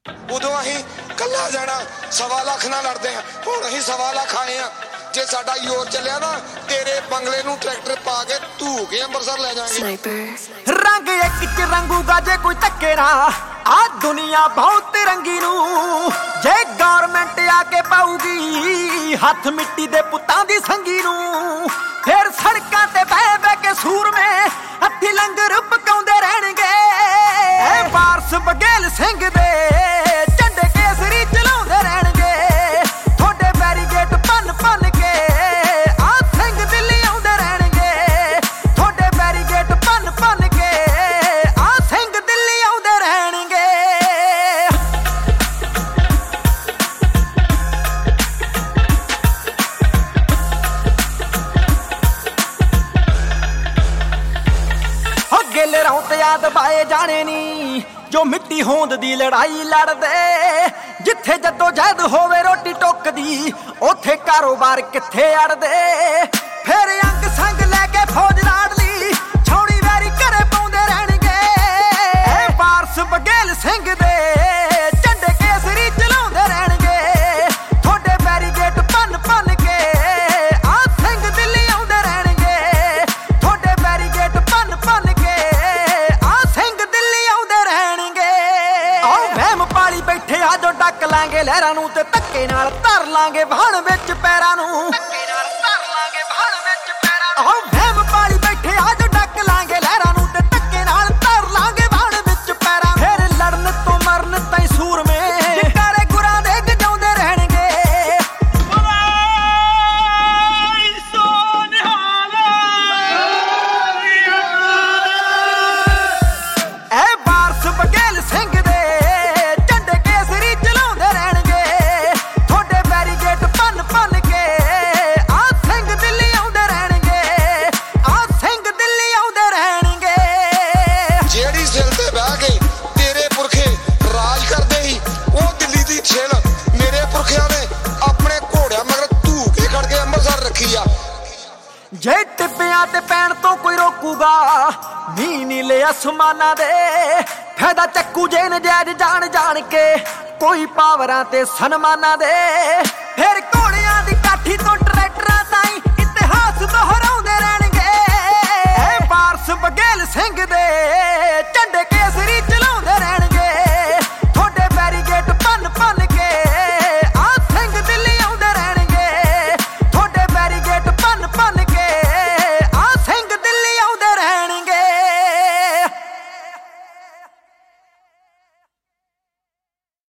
ਉਦੋਂ ਅਸੀਂ ਕੱਲਾ ਜਾਣਾ 1.25 ਲੱਖ ਨਾਲ ਲੜਦੇ ਹਾਂ, ਹੁਣ ਅਸੀਂ 1.25 ਲੱਖ ਆਏ ਆ। ਜੇ ਸਾਡਾ ਯੋਰ ਚੱਲਿਆ ਨਾ ਤੇਰੇ ਬੰਗਲੇ ਨੂੰ ਟਰੈਕਟਰ ਪਾ ਕੇ ਧੂ ਕੇ ਅੰਮ੍ਰਿਤਸਰ ਲੈ ਜਾਾਂਗੇ। ਰੰਗ ਇੱਕ ਚ ਰੰਗੂਗਾ ਜੇ ਕੋਈ ਧੱਕੇ ਨਾ, ਆ ਦੁਨੀਆ ਬਹੁਤ ਰੰਗੀ ਨੂੰ। ਜੇ ਗੌਰਮੈਂਟ ਆ ਕੇ ਪਾਊਗੀ ਹੱਥ ਮਿੱਟੀ ਦੇ ਪੁੱਤਾਂ ਦੀ ਸੰਗੀ ਨੂੰ, ਫਿਰ ਸੜਕਾਂ ਤੇ ਬਹਿ ਬਹਿ ਕੇ ਸੂਰਮੇ ਹੱਥੀ ਲੰਗਰ ਪਕਾਉਂਦੇ ਰਹਿਣਗੇ। ਇਹ ਵਾਰਸ ਬਗੇਲ ਸਿੰਘ ਦੇ ਝੰਡੇ ਕੇਸਰੀ ਚਲਾਉਂਦੇ ਰਹਿਣਗੇ। ਤੁਹਾਡੇ ਬੈਰੀਗੇਟ ਭੰਨ ਭੰਨ ਕੇ ਆ ਸਿੰਘ ਦਿੱਲੀ ਆਉਂਦੇ ਰਹਿਣਗੇ। ਤੁਹਾਡੇ ਬੈਰੀਗੇਟ ਭੰਨ ਭੰਨ ਕੇ ਆ ਸਿੰਘ ਦਿੱਲੀ ਆਉਂਦੇ ਰਹਿਣਗੇ। ਹੋ ਗਿੱਲ ਰੌਂਤ ਯਾਦ ਪਾਏ ਜਾਣੇ ਨੀ ਜੋ ਮਿੱਟੀ ਹੋਂਦ ਦੀ ਲੜਾਈ ਲੜਦੇ। ਜਿੱਥੇ ਜੱਦੋ ਜਹਿਦ ਹੋਵੇ ਰੋਟੀ ਟੁੱਕਦੀ, ਉੱਥੇ ਕਾਰੋਬਾਰ ਕਿੱਥੇ ਅੜਦੇ। ਫਿਰ ਅੰਗ ਸੰਗ ਲੈ ਕੇ ਫੌਜ ਲਾੜ ਲਈ ਛਾਉਣੀ ਵੈਰੀ ਘਰੇ ਪਾਉਂਦੇ ਰਹਿਣਗੇ। ਇਹ ਵਾਰਸ ਬਗੇਲ ਸਿੰਘ ਦੇ ਝੰਡੇ ਕੇਸਰੀ ਚਲਾਉਂਦੇ ਰਹਿਣਗੇ। ਤੁਹਾਡੇ ਬੈਰੀਗੇਟ ਭੰਨ ਭੰਨ ਕੇ ਆ ਸਿੰਘ ਦਿੱਲੀ ਆਉਂਦੇ ਰਹਿਣਗੇ। ਤੁਹਾਡੇ ਬੈਰੀਗੇਟ ਭੰਨ ਭੰਨ ਕੇ ਆ ਸਿੰਘ ਦਿੱਲੀ ਆਉਂਦੇ ਰਹਿਣਗੇ। ਆਓ ਵਹਿਮ ਪਾਲੀ ਬੈਠੇ ਆ ਜੋ ਡੱਕ ਲਾਂਗੇ ਲਹਿਰਾਂ ਨੂੰ, ਤੇ ਧੱਕੇ ਨਾਲ ਧਰ ਲਾਂਗੇ ਵਾਹਣ ਵਿੱਚ ਪੈਰਾਂ ਨੂੰ। ਆਓ ਵਹਿਮ ਪਾਲੀ ਬੈਠੇ ਆ ਜੋ ਡੱਕ ਲਾਂਗੇ ਲਹਿਰਾਂ ਨੂੰ, ਤੇ ਧੱਕੇ ਨਾਲ ਧਰ ਲਾਂਗੇ ਵਾਹਣ ਵਿੱਚ ਪੈਰਾਂ। ਫਿਰ ਲੜਨ ਤੋਂ ਮਰਨ ਤਾਈਂ ਸੂਰਮੇ ਜਕਾਰੇ ਗੁਰਾਂ ਦੇ ਗਜਾਉਂਦੇ ਰਹਿਣਗੇ। ਇਹ ਵਾਰਸ ਬਗੇਲ ਸਿੰਘ ਦੇ ਝੰਡੇ ਕੇਸਰੀ ਚਲਾਉਂਦੇ ਰਹਿਣਗੇ। ਤੁਹਾਡੇ ਬੈਰੀਗੇਟ ਭੰਨ ਭੰਨ ਕੇ ਆ ਸਿੰਘ ਦਿੱਲੀ ਆਉਂਦੇ ਰਹਿਣਗੇ। ਆ ਸਿੰਘ ਦਿੱਲੀ ਆਉਂਦੇ ਰਹਿਣਗੇ। ਜਿਹੜੀ ਸਿਲ ਤੇ ਬਹਿ ਕੇ ਤੇਰੇ ਪੁਰਖੇ ਰਾਜ ਕਰਦੇ ਸੀ, ਉਹ ਦਿੱਲੀ ਦੀ ਛਿਲ ਮੇਰੇ ਪੁਰਖਿਆਂ ਨੇ ਆਪਣੇ ਘੋੜਿਆਂ ਮਗਰ ਧੂ ਕੇ ਖੜ ਕੇ ਅੰਮ੍ਰਿਤਸਰ ਰੱਖੀ ਆ। ਜੇ ਟਿੱਬਿਆਂ ਤੇ ਪੈਣ ਤੋਂ ਕੋਈ ਰੋਕੂਗਾ ਨੀ ਨੀਲੇ ਅਸਮਾਨਾਂ ਦੇ, ਫਾਇਦਾ ਚੱਕੂ ਜੇ ਨਜਾਇਜ਼ ਜਾਣ ਜਾਣ ਕੇ ਕੋਈ ਪਾਵਰਾਂ ਤੇ ਸਨਮਾਨਾਂ ਦੇ। ਫਿਰ